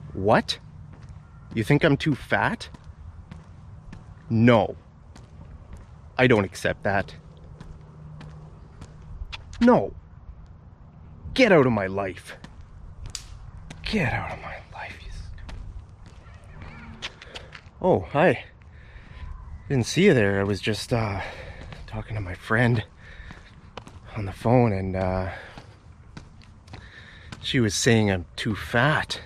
What? You think I'm too fat? No. I don't accept that. No. Get out of my life. Get out of my life. Oh, hi. Didn't see you there. I was just talking to my friend on the phone, and she was saying I'm too fat.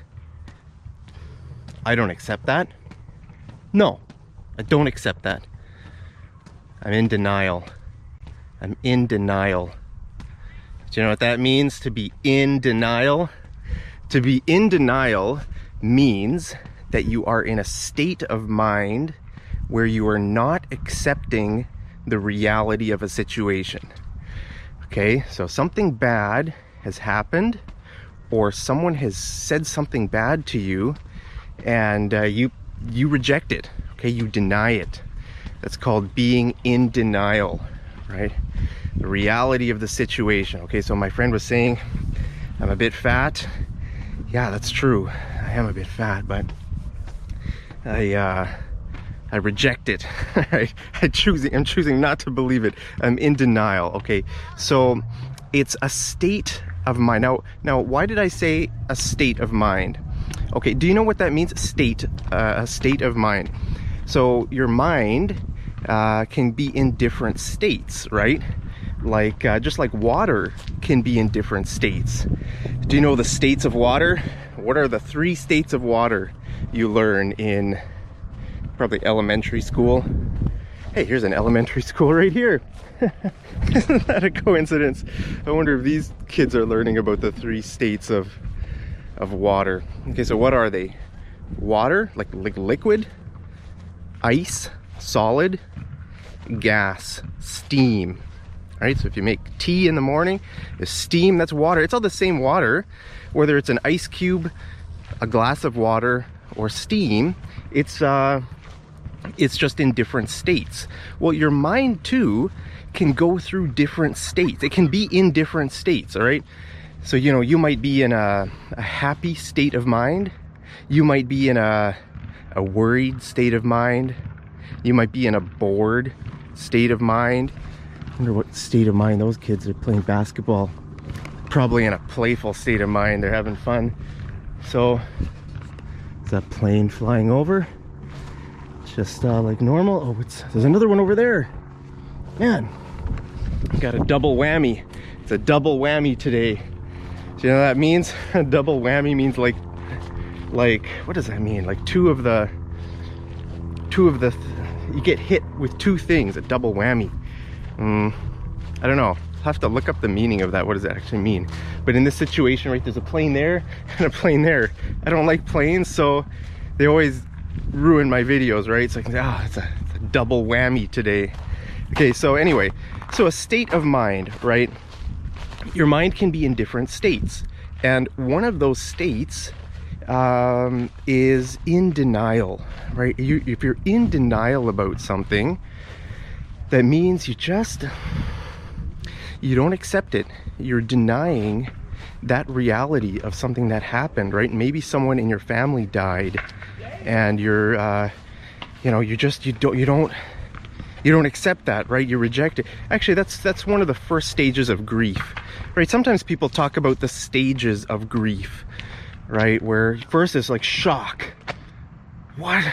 I don't accept that. No, I don't accept that. I'm in denial. I'm in denial. Do you know what that means, to be in denial? To be in denial means that you are in a state of mind where you are not accepting the reality of a situation. Okay, so something bad has happened, or someone has said something bad to you, and you reject it. Okay, you deny it. That's called being in denial, right? The reality of the situation. Okay, so my friend was saying I'm a bit fat. Yeah, that's true. I am a bit fat, but I reject it. I'm choosing not to believe it. I'm in denial. Okay, so it's a state of mind. Now, why did I say a state of mind? Okay, do you know what that means? A state of mind. So your mind can be in different states, right? Like just like water can be in different states. Do you know the states of water? What are the 3 states of water you learn in probably elementary school? Hey, here's an elementary school right here. Isn't that a coincidence? I wonder if these kids are learning about the 3 states of water. Okay, so what are they? Water, like liquid, ice, solid, gas, steam. All right, so if you make tea in the morning, the steam, that's water. It's all the same water, whether it's an ice cube, a glass of water, or steam. It's just in different states. Well, your mind too can go through different states. It can be in different states, all right? So, you know, you might be in a happy state of mind. You might be in a worried state of mind. You might be in a bored state of mind. I wonder what state of mind those kids are playing basketball. Probably in a playful state of mind. They're having fun. So, is that plane flying over? Just like normal. Oh, there's another one over there. Man, got a double whammy. It's a double whammy today. Do you know what that means? A double whammy means like what does that mean? Like two of the you get hit with 2 things. A double whammy. I don't know. I'll have to look up the meaning of that. What does that actually mean? But in this situation, right, there's a plane there and a plane there. I don't like planes, so they always ruin my videos, right? So I can say, it's a double whammy today. Okay, so anyway, so a state of mind, right? Your mind can be in different states, and one of those states is in denial, right? If you're in denial about something, that means you don't accept it. You're denying that reality of something that happened, right? Maybe someone in your family died, and you're you don't accept that, right? You reject it. Actually, that's one of the first stages of grief, right? Sometimes people talk about the stages of grief, right? Where first it's like shock. What?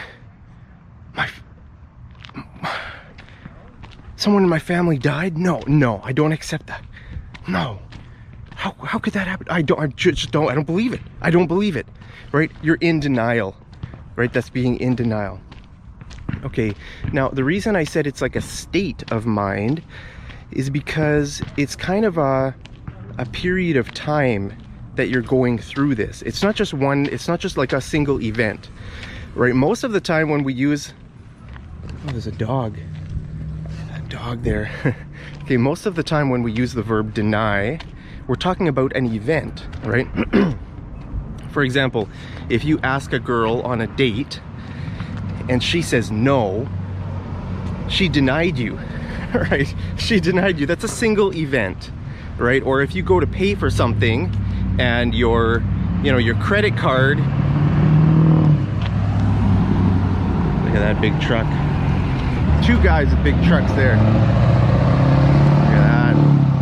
Someone in my family died? No, I don't accept that. No. How could that happen? I don't believe it. I don't believe it. Right? You're in denial. Right? That's being in denial. Okay, now the reason I said it's like a state of mind is because it's kind of a period of time that you're going through this. It's not just like a single event, right? Most of the time when we use, there's a dog there. Okay, most of the time when we use the verb deny, we're talking about an event, right? For example, if you ask a girl on a date and she says no, she denied you, right? She denied you. That's a single event, right? Or if you go to pay for something and your credit card Look at that big truck. Two guys with big trucks there. Look at that.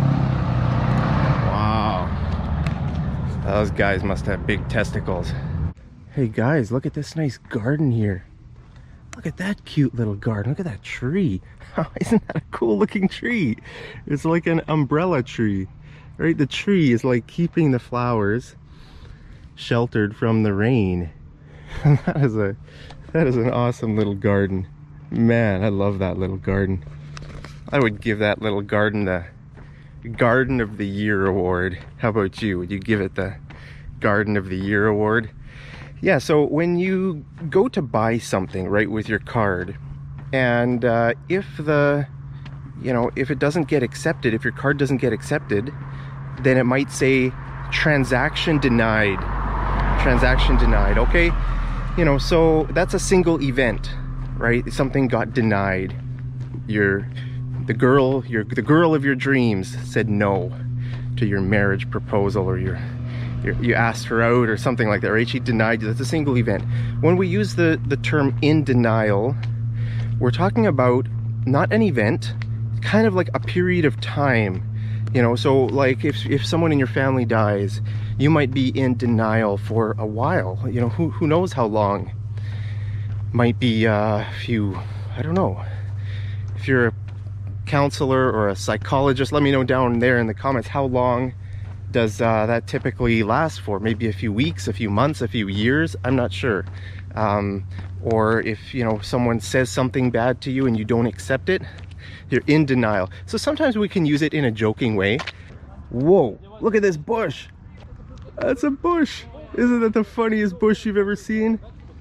Wow. Those guys must have big testicles. Hey guys, look at this nice garden here. Look at that cute little garden. Look at that tree. Isn't that a cool looking tree? It's like an umbrella tree, right? The tree is like keeping the flowers sheltered from the rain. That is an awesome little garden. Man, I love that little garden. I would give that little garden the Garden of the Year award. How about you? Would you give it the Garden of the Year award? Yeah, so when you go to buy something, right, with your card, and if it doesn't get accepted, if your card doesn't get accepted, then it might say transaction denied. Transaction denied, okay? You know, so that's a single event, right? Something got denied. The girl of your dreams said no to your marriage proposal, or you asked her out or something like that, right? She denied you. That's a single event. When we use the term in denial, we're talking about not an event, kind of like a period of time. You know, so like if someone in your family dies, you might be in denial for a while. You know, who knows how long. Might be a few, I don't know. If you're a counselor or a psychologist, let me know down there in the comments, how long does that typically last for? Maybe a few weeks, a few months, a few years, I'm not sure. Or if, you know, someone says something bad to you and you don't accept it, you're in denial. So sometimes we can use it in a joking way. Whoa, look at this bush. That's a bush. Isn't that the funniest bush you've ever seen?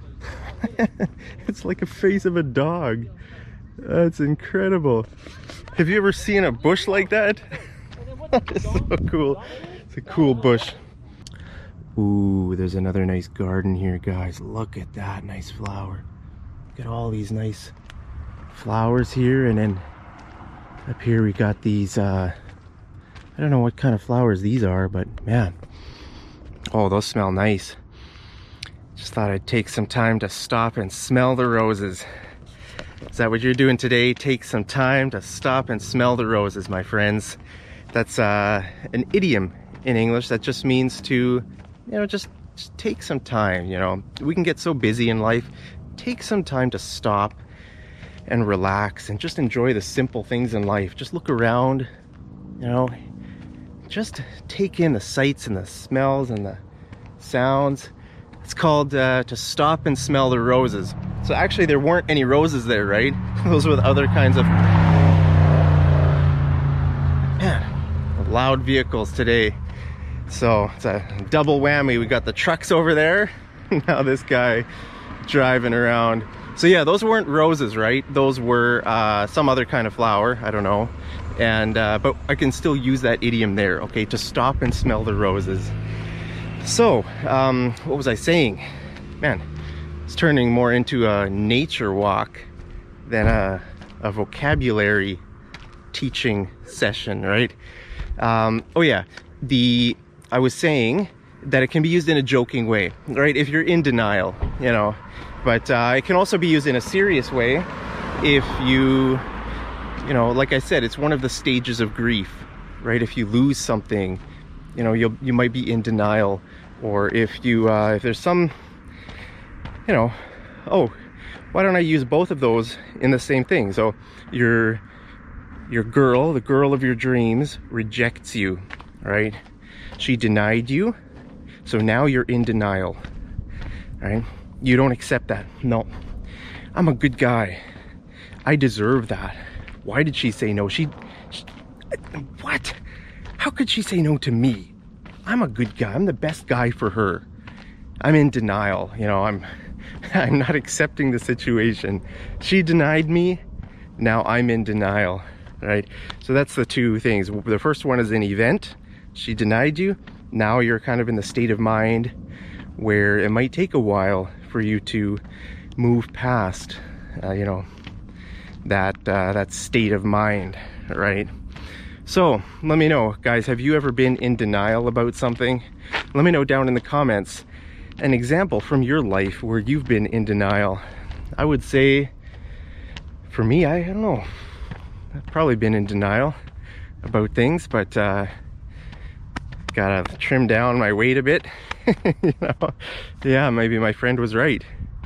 It's like a face of a dog. That's incredible. Have you ever seen a bush like that? That is so cool. It's a cool bush. Ooh, there's another nice garden here, guys. Look at that nice flower. Look at all these nice flowers here, and then up here we got these I don't know what kind of flowers these are, but man, oh, those smell nice. Just thought I'd take some time to stop and smell the roses. Is that what you're doing today? Take some time to stop and smell the roses, my friends. That's an idiom in English that just means to, you know, just take some time. You know, we can get so busy in life. Take some time to stop and relax and just enjoy the simple things in life. Just look around, you know, just take in the sights and the smells and the sounds. It's called to stop and smell the roses. So actually there weren't any roses there, right? Those were the other kinds of, man, loud vehicles today. So it's a double whammy. We got the trucks over there. Now this guy driving around. So yeah, those weren't roses, right? Those were some other kind of flower. I don't know. And but I can still use that idiom there, okay? To stop and smell the roses. So what was I saying? Man, it's turning more into a nature walk than a vocabulary teaching session, right? Oh yeah, I was saying that it can be used in a joking way, right? If you're in denial, you know, but it can also be used in a serious way if you know, like I said, it's one of the stages of grief, right? If you lose something, you know, you might be in denial, or if there's some, you know, oh, why don't I use both of those in the same thing? So your girl, the girl of your dreams, rejects you, right? She denied you, so now you're in denial, right? You don't accept that. No, I'm a good guy. I deserve that. Why did she say no? She what? How could she say no to me? I'm a good guy. I'm the best guy for her. I'm in denial. You know, I'm not accepting the situation. She denied me. Now I'm in denial, right? So that's the two things. The first one is an event. She denied you. Now you're kind of in the state of mind where it might take a while for you to move past, you know, that state of mind, right? So let me know, guys, have you ever been in denial about something? Let me know down in the comments an example from your life where you've been in denial. I would say for me, I don't know, I've probably been in denial about things, but gotta trim down my weight a bit. You know, yeah, maybe my friend was right.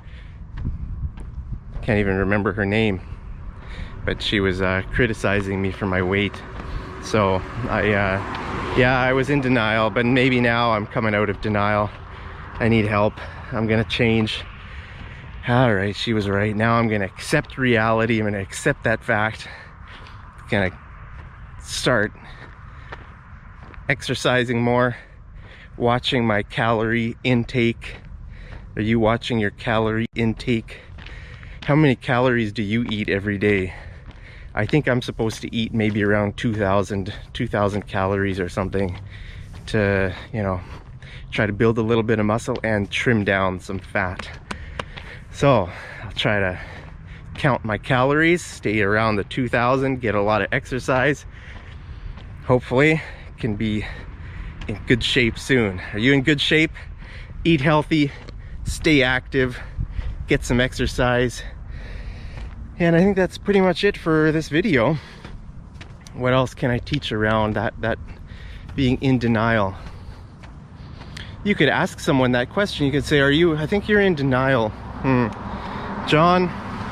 Can't even remember her name, but she was criticizing me for my weight. So yeah, I was in denial, but maybe now I'm coming out of denial. I need help. I'm gonna change. All right, she was right. Now I'm gonna accept reality. I'm gonna accept that fact. I'm gonna start exercising more, watching my calorie intake. Are you watching your calorie intake? How many calories do you eat every day? I think I'm supposed to eat maybe around 2,000 calories or something to, you know, try to build a little bit of muscle and trim down some fat. So I'll try to count my calories, stay around the 2,000, get a lot of exercise. Hopefully can be in good shape soon. Are you in good shape? Eat healthy, stay active, get some exercise. And I think that's pretty much it for this video. What else can I teach around that being in denial? You could ask someone that question. You could say, I think you're in denial. John,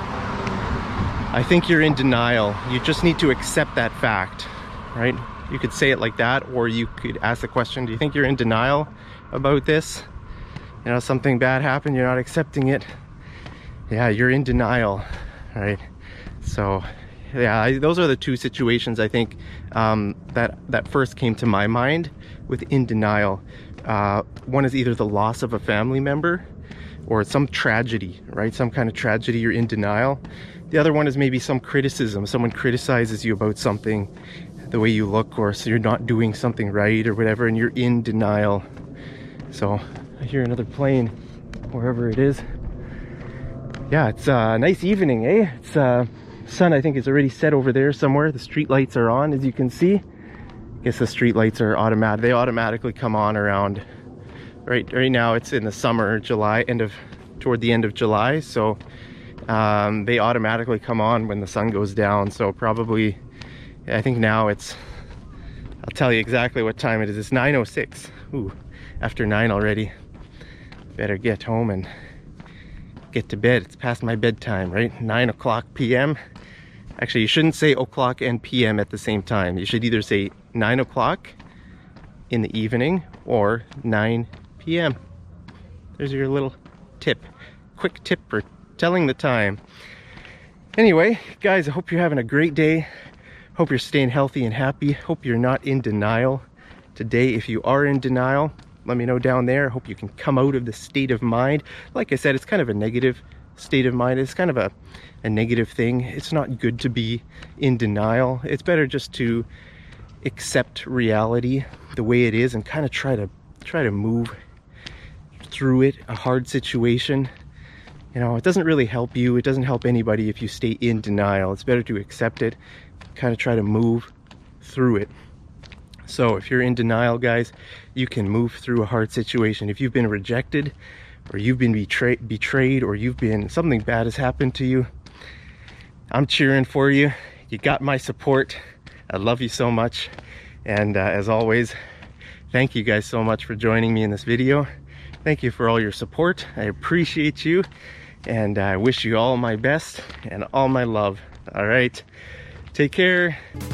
I think you're in denial. You just need to accept that fact, right? You could say it like that, or you could ask the question, do you think you're in denial about this? You know, something bad happened, you're not accepting it. Yeah, you're in denial, right? So yeah, those are the two situations I think that first came to my mind with in denial. One is either the loss of a family member or some tragedy, right? Some kind of tragedy, you're in denial. The other one is maybe some criticism. Someone criticizes you about something, the way you look, or so you're not doing something right or whatever, and you're in denial. So I hear another plane wherever it is. Yeah, it's a nice evening, eh? It's sun, I think, is already set over there somewhere. The street lights are on, as you can see. I guess the street lights are automatic. They automatically come on around, right now it's in the summer, July, toward the end of July. So they automatically come on when the sun goes down. So probably, I think now I'll tell you exactly what time it is. It's 9:06. Ooh, after 9 already. Better get home and get to bed. It's past my bedtime, right? 9 o'clock p.m. Actually, you shouldn't say o'clock and p.m. at the same time. You should either say 9 o'clock in the evening or 9 p.m. There's your little tip. Quick tip for telling the time. Anyway, guys, I hope you're having a great day. Hope you're staying healthy and happy. Hope you're not in denial today. If you are in denial, let me know down there. Hope you can come out of the state of mind. Like I said, it's kind of a negative state of mind. It's kind of a negative thing. It's not good to be in denial. It's better just to accept reality the way it is and kind of try to move through it. A hard situation, you know, it doesn't really help you. It doesn't help anybody if you stay in denial. It's better to accept it, kind of try to move through it. So if you're in denial, guys, you can move through a hard situation. If you've been rejected, or you've been betrayed, or something bad has happened to you, I'm cheering for you. You got my support. I love you so much. And as always, thank you guys so much for joining me in this video. Thank you for all your support. I appreciate you, and I wish you all my best and all my love. All right, take care.